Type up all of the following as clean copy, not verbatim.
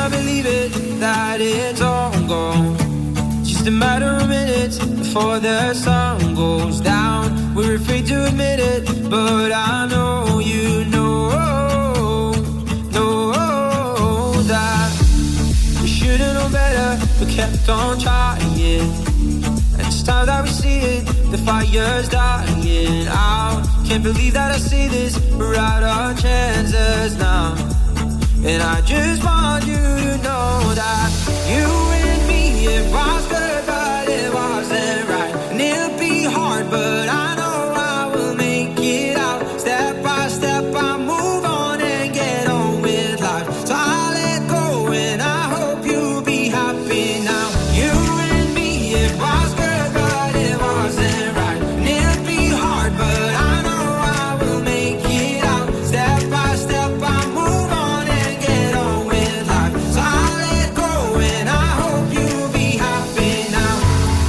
I believe it, that it's all gone. Just a matter of minutes before the sun goes down. We're afraid to admit it, but I know you know that we should've known better, but kept on trying. And it's time that we see it, the fire's dying out. Can't believe that I see this, we're out of chances now. And I just want you to know that you and me, it was good, but it wasn't right. And it'll be hard, but I know I will make it out. Step by step, I move on and get on with life. So I let go and I hope you'll be happy now. You and me, it was good, but it wasn't right. And it'll be hard, but I know I will make it out. Step by step, I move on and get on with life. So I let go and I hope you'll be happy now.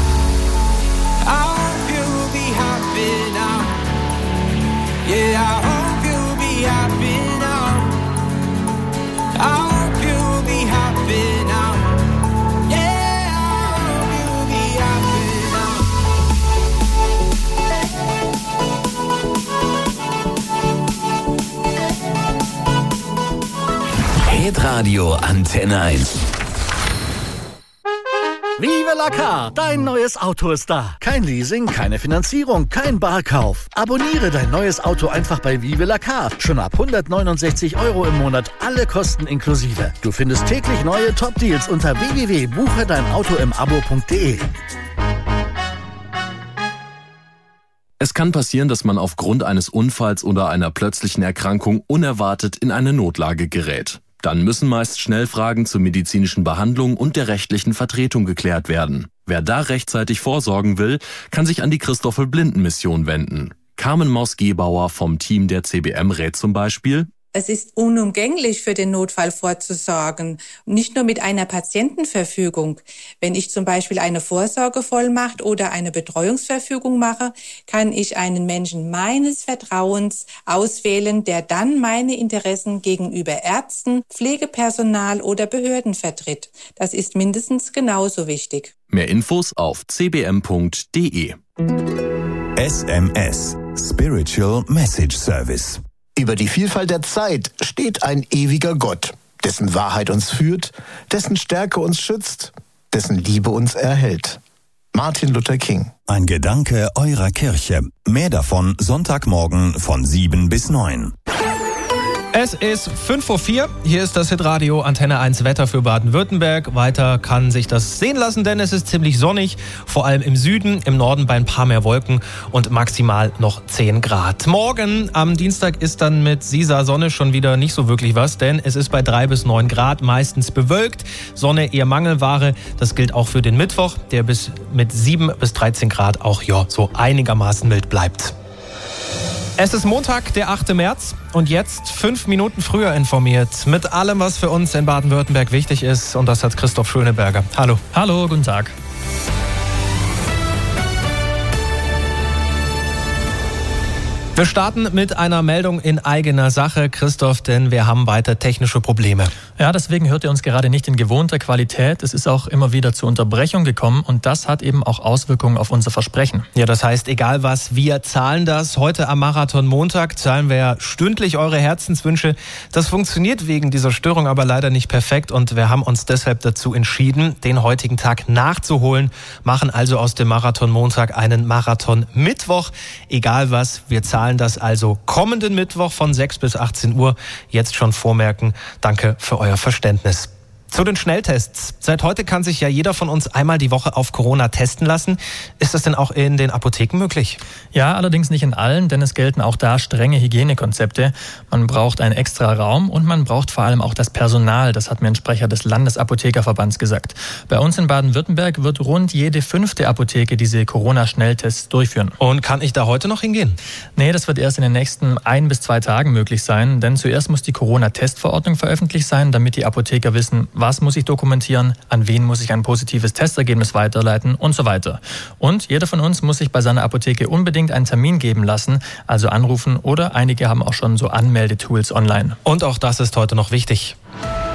I hope you'll be happy now. Yeah, I hope you'll be happy now. I hope you'll be happy now. Yeah, I hope you'll be happy now. Hitradio Antenne 1. Vive la Car, dein neues Auto ist da. Kein Leasing, keine Finanzierung, kein Barkauf. Abonniere dein neues Auto einfach bei Vive la Car. Schon ab 169 € im Monat, alle Kosten inklusive. Du findest täglich neue Top-Deals unter www.buchedeinautoimabo.de. Es kann passieren, dass man aufgrund eines Unfalls oder einer plötzlichen Erkrankung unerwartet in eine Notlage gerät. Dann müssen meist schnell Fragen zur medizinischen Behandlung und der rechtlichen Vertretung geklärt werden. Wer da rechtzeitig vorsorgen will, kann sich an die Christoffel-Blinden-Mission wenden. Carmen Maus-Gebauer vom Team der CBM rät zum Beispiel: Es ist unumgänglich, für den Notfall vorzusorgen. Nicht nur mit einer Patientenverfügung. Wenn ich zum Beispiel eine Vorsorgevollmacht oder eine Betreuungsverfügung mache, kann ich einen Menschen meines Vertrauens auswählen, der dann meine Interessen gegenüber Ärzten, Pflegepersonal oder Behörden vertritt. Das ist mindestens genauso wichtig. Mehr Infos auf cbm.de. SMS Spiritual Message Service. Über die Vielfalt der Zeit steht ein ewiger Gott, dessen Wahrheit uns führt, dessen Stärke uns schützt, dessen Liebe uns erhält. Martin Luther King. Ein Gedanke eurer Kirche. Mehr davon Sonntagmorgen von 7 bis 9. Es ist 5:04 Uhr. Hier ist das Hitradio Antenne 1 Wetter für Baden-Württemberg. Weiter kann sich das sehen lassen, denn es ist ziemlich sonnig. Vor allem im Süden, im Norden bei ein paar mehr Wolken und maximal noch 10 Grad. Morgen am Dienstag ist dann mit Sisa Sonne schon wieder nicht so wirklich was, denn es ist bei 3 bis 9 Grad, meistens bewölkt. Sonne eher Mangelware. Das gilt auch für den Mittwoch, der mit 7 bis 13 Grad auch so einigermaßen mild bleibt. Es ist Montag, der 8. März und jetzt 5 Minuten früher informiert mit allem, was für uns in Baden-Württemberg wichtig ist. Und das hat Christoph Schöneberger. Hallo. Hallo, guten Tag. Wir starten mit einer Meldung in eigener Sache, Christoph, denn wir haben weiter technische Probleme. Ja, deswegen hört ihr uns gerade nicht in gewohnter Qualität. Es ist auch immer wieder zur Unterbrechung gekommen und das hat eben auch Auswirkungen auf unser Versprechen. Ja, das heißt, egal was, wir zahlen das. Heute am Marathon Montag zahlen wir ja stündlich eure Herzenswünsche. Das funktioniert wegen dieser Störung aber leider nicht perfekt und wir haben uns deshalb dazu entschieden, den heutigen Tag nachzuholen, machen also aus dem Marathon Montag einen Marathon Mittwoch. Egal was, wir zahlen das also kommenden Mittwoch von 6 bis 18 Uhr. Jetzt schon vormerken. Danke für euer Verständnis. Zu den Schnelltests. Seit heute kann sich ja jeder von uns einmal die Woche auf Corona testen lassen. Ist das denn auch in den Apotheken möglich? Ja, allerdings nicht in allen, denn es gelten auch da strenge Hygienekonzepte. Man braucht einen extra Raum und man braucht vor allem auch das Personal. Das hat mir ein Sprecher des Landesapothekerverbands gesagt. Bei uns in Baden-Württemberg wird rund jede 5. Apotheke diese Corona-Schnelltests durchführen. Und kann ich da heute noch hingehen? Nee, das wird erst in den nächsten 1 bis 2 Tagen möglich sein, denn zuerst muss die Corona-Testverordnung veröffentlicht sein, damit die Apotheker wissen, was muss ich dokumentieren, an wen muss ich ein positives Testergebnis weiterleiten und so weiter. Und jeder von uns muss sich bei seiner Apotheke unbedingt einen Termin geben lassen, also anrufen oder einige haben auch schon so Anmeldetools online. Und auch das ist heute noch wichtig.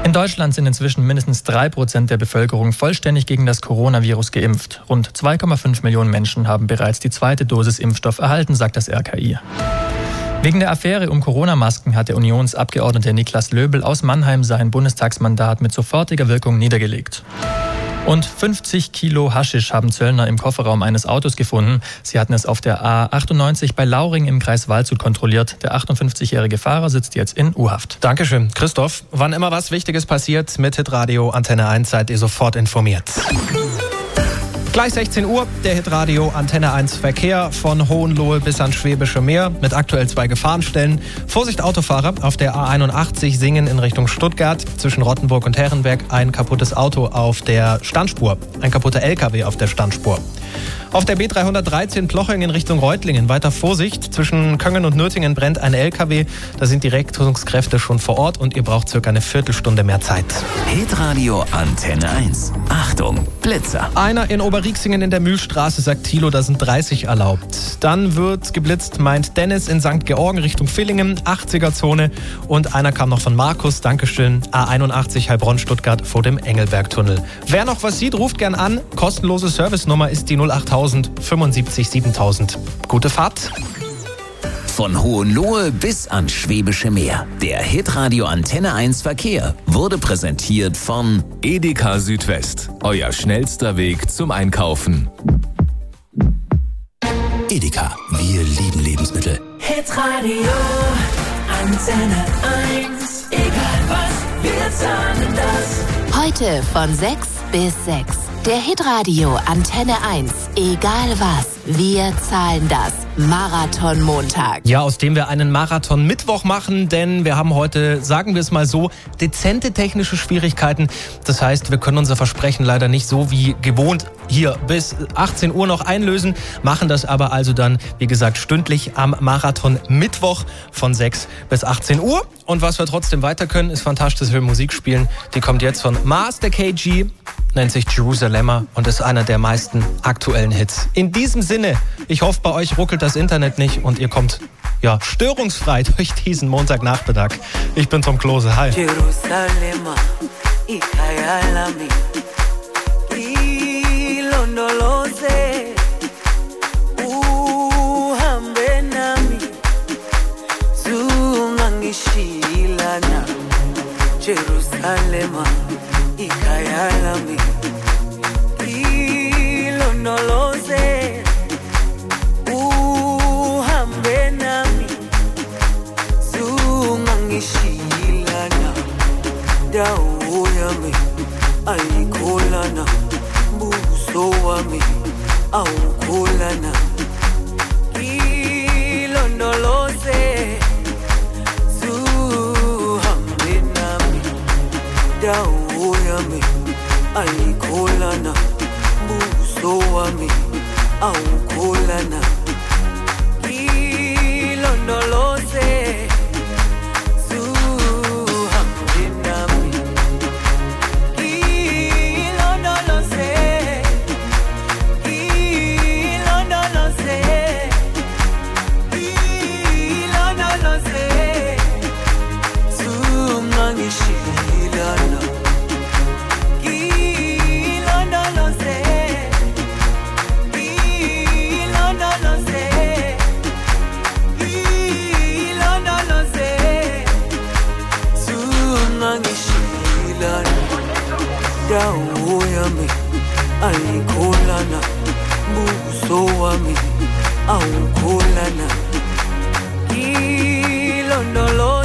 In Deutschland sind inzwischen mindestens 3% der Bevölkerung vollständig gegen das Coronavirus geimpft. Rund 2,5 Millionen Menschen haben bereits die zweite Dosis Impfstoff erhalten, sagt das RKI. Wegen der Affäre um Corona-Masken hat der Unionsabgeordnete Niklas Löbel aus Mannheim sein Bundestagsmandat mit sofortiger Wirkung niedergelegt. Und 50 Kilo Haschisch haben Zöllner im Kofferraum eines Autos gefunden. Sie hatten es auf der A98 bei Lauring im Kreis Waldshut kontrolliert. Der 58-jährige Fahrer sitzt jetzt in U-Haft. Dankeschön. Christoph, wann immer was Wichtiges passiert, mit Hitradio Antenne 1 seid ihr sofort informiert. Gleich 16 Uhr, der Hitradio Antenne 1 Verkehr von Hohenlohe bis ans Schwäbische Meer mit aktuell 2 Gefahrenstellen. Vorsicht Autofahrer, auf der A81 Singen in Richtung Stuttgart. Zwischen Rottenburg und Herrenberg ein kaputtes Auto auf der Standspur. Ein kaputter LKW auf der Standspur. Auf der B313 Ploching in Richtung Reutlingen. Weiter Vorsicht, zwischen Köngen und Nürtingen brennt ein LKW. Da sind die Rettungskräfte schon vor Ort und ihr braucht circa eine Viertelstunde mehr Zeit. Hitradio Antenne 1. Achtung, Blitzer. Einer in Oberrieksingen in der Mühlstraße sagt Thilo, da sind 30 erlaubt. Dann wird geblitzt, meint Dennis in St. Georgen Richtung Villingen, 80er-Zone. Und einer kam noch von Markus, Dankeschön, A81 Heilbronn Stuttgart vor dem Engelbergtunnel. Wer noch was sieht, ruft gern an. Kostenlose Servicenummer ist die 08000 75 7000. Gute Fahrt. Von Hohenlohe bis ans Schwäbische Meer. Der Hitradio Antenne 1 Verkehr wurde präsentiert von Edeka Südwest. Euer schnellster Weg zum Einkaufen. Edeka. Wir lieben Lebensmittel. Hitradio Antenne 1. Egal was, wir zahlen das. Heute von 6 bis 6. Der Hitradio Antenne 1. Egal was, wir zahlen das. Marathon-Montag. Ja, aus dem wir einen Marathon-Mittwoch machen, denn wir haben heute, sagen wir es mal so, dezente technische Schwierigkeiten. Das heißt, wir können unser Versprechen leider nicht so wie gewohnt hier bis 18 Uhr noch einlösen, machen das aber also dann, wie gesagt, stündlich am Marathon-Mittwoch von 6 bis 18 Uhr. Und was wir trotzdem weiter können, ist fantastische Musik spielen. Die kommt jetzt von Master KG, nennt sich Jerusalemmer und ist einer der meisten aktuellen Hits. In diesem Sinne, ich hoffe, bei euch ruckelt das Internet nicht und ihr kommt störungsfrei durch diesen Montagnachmittag. Ich bin Tom Klose, hi. Jerusalema, ikayalami, ilondoloze, uhambe nami, zungangishilana. Jerusalema, ikayalami, ilondoloze, uhambe nami, zungangishilana. Dawo yami ayikholana, buso wami awukholana. Ilondoloze, zuhambe nami. Dawo yami ayikholana, buso wami awukholana. Ilondoloze, zuhambe nami. Ilondoloze, ilondoloze, ilondoloze, zungangishilana. Ilondoloze, ilondoloze, ilondoloze, zungangishilana. Dawo yami ayikholana, buso wami awukholana. Ilondoloze.